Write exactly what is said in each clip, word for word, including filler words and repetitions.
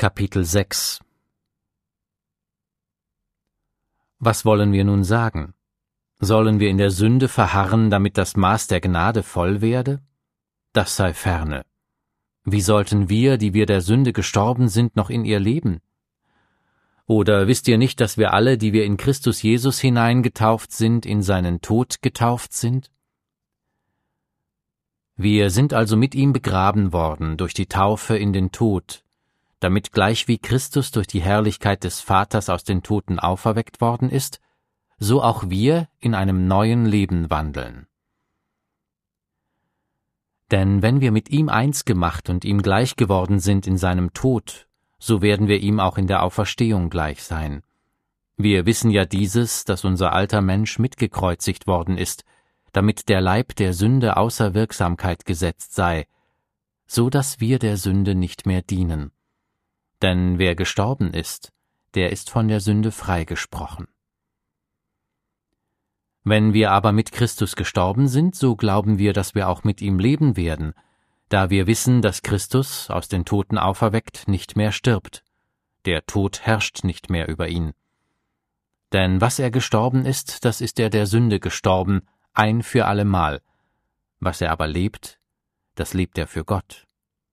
Kapitel sechs. Was wollen wir nun sagen? Sollen wir in der Sünde verharren, damit das Maß der Gnade voll werde? Das sei ferne. Wie sollten wir, die wir der Sünde gestorben sind, noch in ihr leben? Oder wisst ihr nicht, dass wir alle, die wir in Christus Jesus hineingetauft sind, in seinen Tod getauft sind? Wir sind also mit ihm begraben worden durch die Taufe in den Tod, damit gleich wie Christus durch die Herrlichkeit des Vaters aus den Toten auferweckt worden ist, so auch wir in einem neuen Leben wandeln. Denn wenn wir mit ihm eins gemacht und ihm gleich geworden sind in seinem Tod, so werden wir ihm auch in der Auferstehung gleich sein. Wir wissen ja dieses, dass unser alter Mensch mitgekreuzigt worden ist, damit der Leib der Sünde außer Wirksamkeit gesetzt sei, so dass wir der Sünde nicht mehr dienen. Denn wer gestorben ist, der ist von der Sünde freigesprochen. Wenn wir aber mit Christus gestorben sind, so glauben wir, dass wir auch mit ihm leben werden, da wir wissen, dass Christus, aus den Toten auferweckt, nicht mehr stirbt. Der Tod herrscht nicht mehr über ihn. Denn was er gestorben ist, das ist er der Sünde gestorben, ein für allemal. Was er aber lebt, das lebt er für Gott.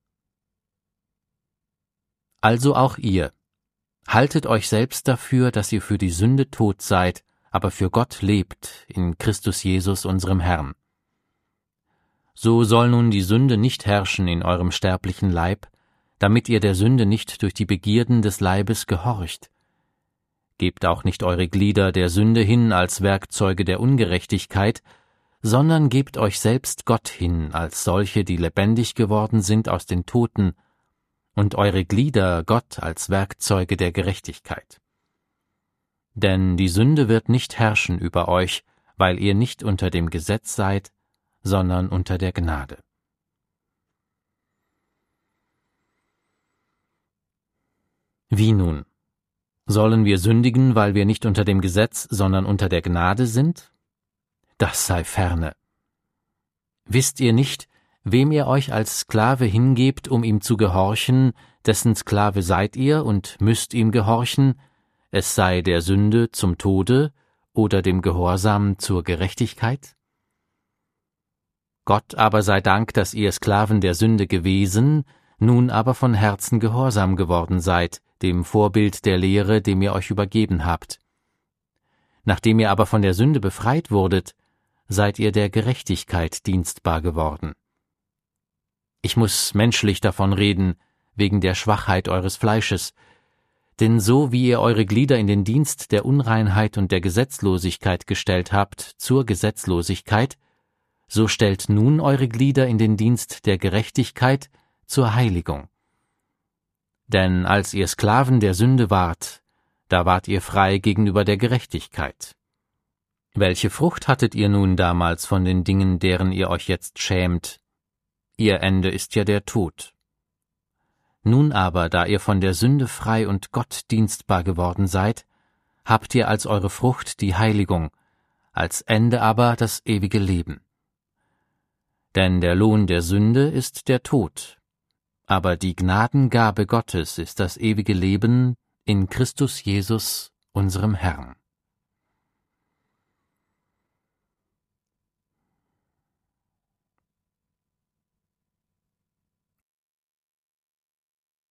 Also auch ihr. Haltet euch selbst dafür, dass ihr für die Sünde tot seid, aber für Gott lebt, in Christus Jesus unserem Herrn. So soll nun die Sünde nicht herrschen in eurem sterblichen Leib, damit ihr der Sünde nicht durch die Begierden des Leibes gehorcht. Gebt auch nicht eure Glieder der Sünde hin als Werkzeuge der Ungerechtigkeit, sondern gebt euch selbst Gott hin als solche, die lebendig geworden sind aus den Toten, und eure Glieder Gott als Werkzeuge der Gerechtigkeit. Denn die Sünde wird nicht herrschen über euch, weil ihr nicht unter dem Gesetz seid, sondern unter der Gnade. Wie nun? Sollen wir sündigen, weil wir nicht unter dem Gesetz, sondern unter der Gnade sind? Das sei ferne. Wisst ihr nicht, wem ihr euch als Sklave hingebt, um ihm zu gehorchen, dessen Sklave seid ihr und müsst ihm gehorchen, es sei der Sünde zum Tode oder dem Gehorsam zur Gerechtigkeit? Gott aber sei Dank, dass ihr Sklaven der Sünde gewesen, nun aber von Herzen gehorsam geworden seid, dem Vorbild der Lehre, dem ihr euch übergeben habt. Nachdem ihr aber von der Sünde befreit wurdet, seid ihr der Gerechtigkeit dienstbar geworden. Ich muss menschlich davon reden, wegen der Schwachheit eures Fleisches, denn so wie ihr eure Glieder in den Dienst der Unreinheit und der Gesetzlosigkeit gestellt habt zur Gesetzlosigkeit, so stellt nun eure Glieder in den Dienst der Gerechtigkeit zur Heiligung. Denn als ihr Sklaven der Sünde wart, da wart ihr frei gegenüber der Gerechtigkeit. Welche Frucht hattet ihr nun damals von den Dingen, deren ihr euch jetzt schämt? Ihr Ende ist ja der Tod. Nun aber, da ihr von der Sünde frei und Gott dienstbar geworden seid, habt ihr als eure Frucht die Heiligung, als Ende aber das ewige Leben. Denn der Lohn der Sünde ist der Tod, aber die Gnadengabe Gottes ist das ewige Leben in Christus Jesus, unserem Herrn.